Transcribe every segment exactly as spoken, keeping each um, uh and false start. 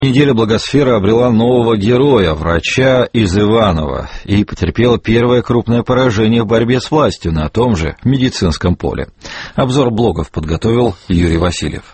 Неделя Благосфера обрела нового героя, врача из Иваново, и потерпела первое крупное поражение в борьбе с властью на том же медицинском поле. Обзор блогов подготовил Юрий Васильев.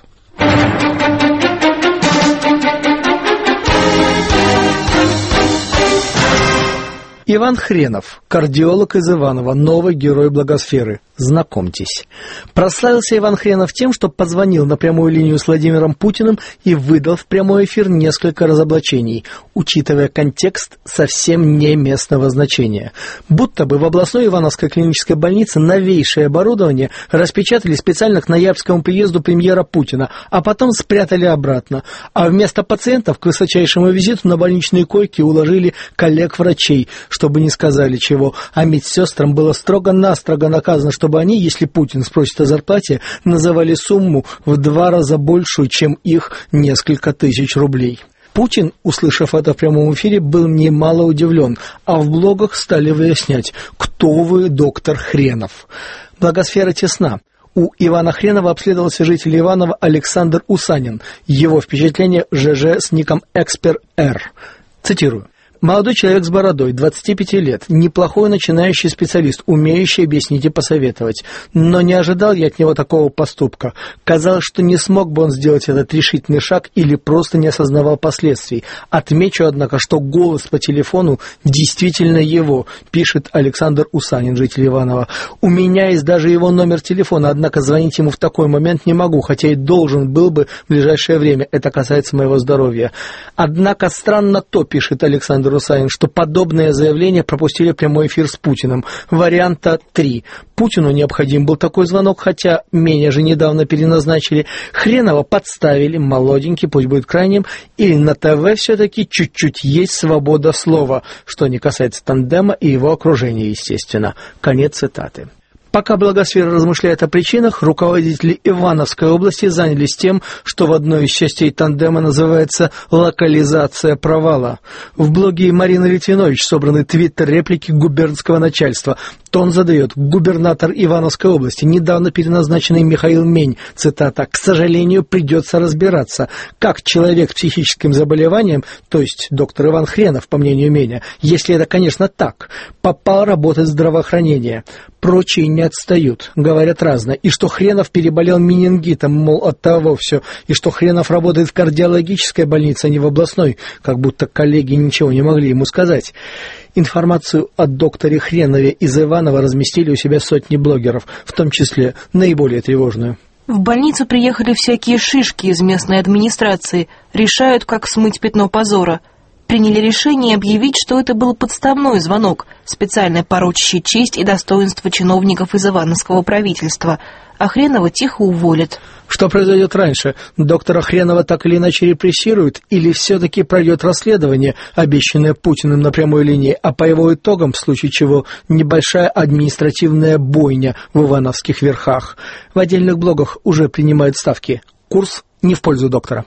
Иван Хренов, кардиолог из Иваново, новый герой Благосферы. Знакомьтесь. Прославился Иван Хренов тем, что позвонил на прямую линию с Владимиром Путиным и выдал в прямой эфир несколько разоблачений, учитывая контекст совсем не местного значения. Будто бы в областной Ивановской клинической больнице новейшее оборудование распечатали специально к ноябрьскому приезду премьера Путина, а потом спрятали обратно. А вместо пациентов к высочайшему визиту на больничные койки уложили коллег-врачей, чтобы не сказали чего, а медсестрам было строго-настрого наказано, чтобы они, если Путин спросит о зарплате, называли сумму в два раза большую, чем их несколько тысяч рублей. Путин, услышав это в прямом эфире, был немало удивлен, а в блогах стали выяснять, кто вы, доктор Хренов. Благосфера тесна. У Ивана Хренова обследовался житель Иванова Александр Усанин. Его впечатление ЖЖ с ником Экспер-Р. Цитирую. Молодой человек с бородой, двадцати пяти лет, неплохой начинающий специалист, умеющий объяснить и посоветовать. Но не ожидал я от него такого поступка. Казалось, что не смог бы он сделать этот решительный шаг или просто не осознавал последствий. Отмечу, однако, что голос по телефону действительно его, пишет Александр Усанин, житель Иванова. У меня есть даже его номер телефона, однако звонить ему в такой момент не могу, хотя и должен был бы в ближайшее время. Это касается моего здоровья. Однако странно то, пишет Александр Усанин, что подобное заявление пропустили прямой эфир с Путиным. Варианта три. Путину необходим был такой звонок, хотя меня же недавно переназначили. Хренова подставили, молоденький, пусть будет крайним, или на ТВ все-таки чуть-чуть есть свобода слова, что не касается тандема и его окружения, естественно. Конец цитаты. Пока Благосфера размышляет о причинах, руководители Ивановской области занялись тем, что в одной из частей тандема называется «локализация провала». В блоге Марины Литвинович собраны твиттер-реплики губернского начальства. Тон задает губернатор Ивановской области, недавно переназначенный Михаил Мень, цитата, «к сожалению, придется разбираться, как человек с психическим заболеванием, то есть доктор Иван Хренов, по мнению Меня, если это, конечно, так, попал работать в здравоохранение. Прочие не отстают, говорят разно, и что Хренов переболел менингитом, мол, от того все, и что Хренов работает в кардиологической больнице, а не в областной, как будто коллеги ничего не могли ему сказать». Информацию о докторе Хренове из Иванова разместили у себя сотни блогеров, в том числе наиболее тревожную. В больницу приехали всякие шишки из местной администрации, решают, как смыть пятно позора. Приняли решение объявить, что это был подставной звонок, специально порочащий честь и достоинство чиновников из Ивановского правительства, а Хренова тихо уволят. Что произойдет раньше? Доктора Хренова так или иначе репрессируют, или все-таки пройдет расследование, обещанное Путиным на прямой линии, а по его итогам, в случае чего, небольшая административная бойня в ивановских верхах. В отдельных блогах уже принимают ставки. Курс не в пользу доктора.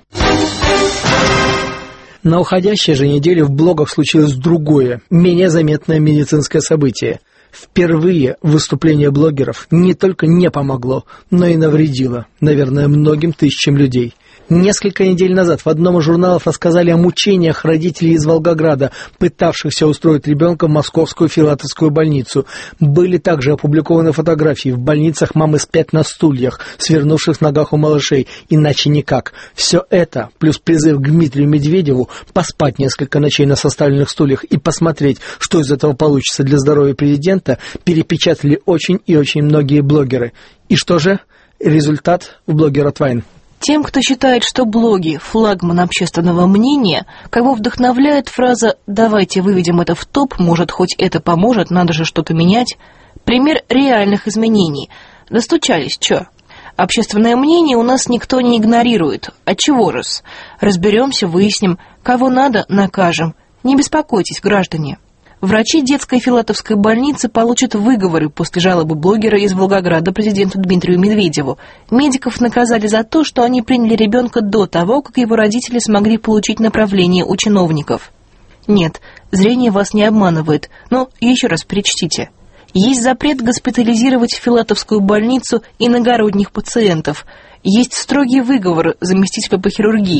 На уходящей же неделе в блогах случилось другое, менее заметное медицинское событие. Впервые выступление блогеров не только не помогло, но и навредило, наверное, многим тысячам людей. Несколько недель назад в одном из журналов рассказали о мучениях родителей из Волгограда, пытавшихся устроить ребенка в московскую филатовскую больницу. Были также опубликованы фотографии. В больницах мамы спят на стульях, свернувших в ногах у малышей. Иначе никак. Все это, плюс призыв к Дмитрию Медведеву поспать несколько ночей на составленных стульях и посмотреть, что из этого получится для здоровья президента, перепечатали очень и очень многие блогеры. И что же? Результат в блогера Твайн. Тем, кто считает, что блоги – флагман общественного мнения, кого вдохновляет фраза «давайте выведем это в топ, может, хоть это поможет, надо же что-то менять», пример реальных изменений. Достучались, чё? Общественное мнение у нас никто не игнорирует. А чего же-с? Разберемся, выясним, кого надо – накажем. Не беспокойтесь, граждане. Врачи детской филатовской больницы получат выговоры после жалобы блогера из Волгограда президенту Дмитрию Медведеву. Медиков наказали за то, что они приняли ребенка до того, как его родители смогли получить направление у чиновников. Нет, зрение вас не обманывает, но еще раз перечтите. Есть запрет госпитализировать в филатовскую больницу иногородних пациентов. Есть строгий выговор заместителя по хирургии.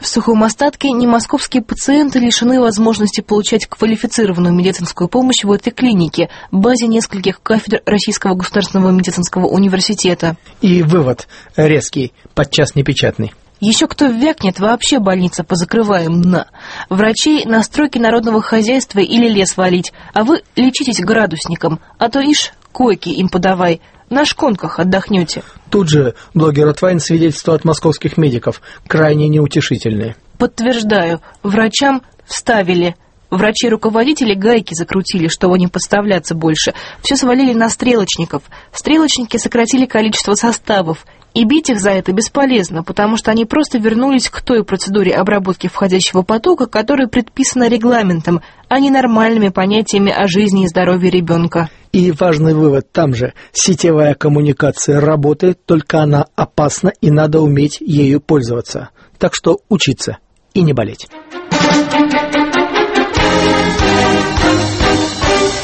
В сухом остатке немосковские пациенты лишены возможности получать квалифицированную медицинскую помощь в этой клинике, базе нескольких кафедр Российского государственного медицинского университета. И вывод резкий, подчас непечатный. Еще кто вякнет, вообще больница позакрываем на. Врачей на стройке народного хозяйства или лес валить, а вы лечитесь градусником, а то ишь, койки им подавай, на шконках отдохнете. Тут же блогер Отвайн свидетельства от московских медиков, крайне неутешительные. Подтверждаю, врачам вставили. Врачи-руководители гайки закрутили, чтобы не подставляться больше. Все свалили на стрелочников. Стрелочники сократили количество составов. И бить их за это бесполезно, потому что они просто вернулись к той процедуре обработки входящего потока, которая предписана регламентом, а не нормальными понятиями о жизни и здоровье ребенка. И важный вывод там же. Сетевая коммуникация работает, только она опасна и надо уметь ею пользоваться. Так что учиться и не болеть.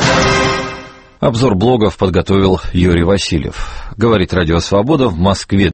Обзор блогов подготовил Юрий Васильев. Говорит Радио Свобода, в Москве